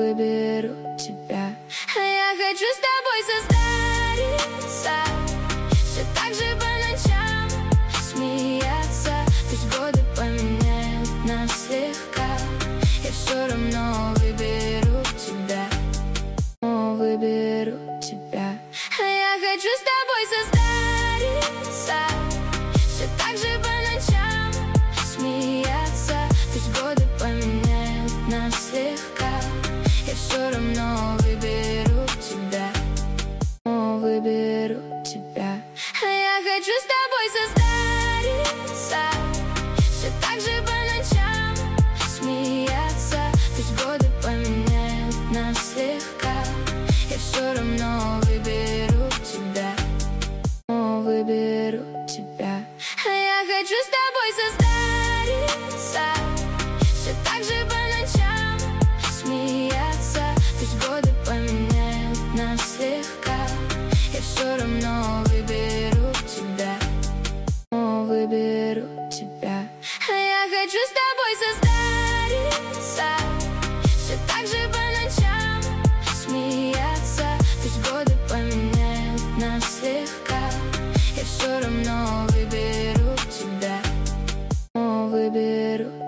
выберу тебя. Я хочу с тобой состариться, все так же по ночам смеяться. Пусть годы поменяют нас слегка, я все равно выберу тебя. Выберу тебя. Я хочу с тобой состариться, все так же по ночам смеяться. Пусть годы поменяют нас слегка, я все равно выберу тебя. Выберу тебя. Я хочу с тобой состариться, все так же по ночам смеяться. Пусть годы поменяют нас слегка, я все равно выберу тебя. Выберу тебя. Я хочу с тобой состариться, все так же по ночам смеяться. Пусть годы поменяют нас слегка, я все равно выберу тебя. Выберу тебя. Я хочу с тобой состариться, все так же по ночам смеяться. Пусть годы поменяют нас слегка, я все равно выберу тебя. Выберу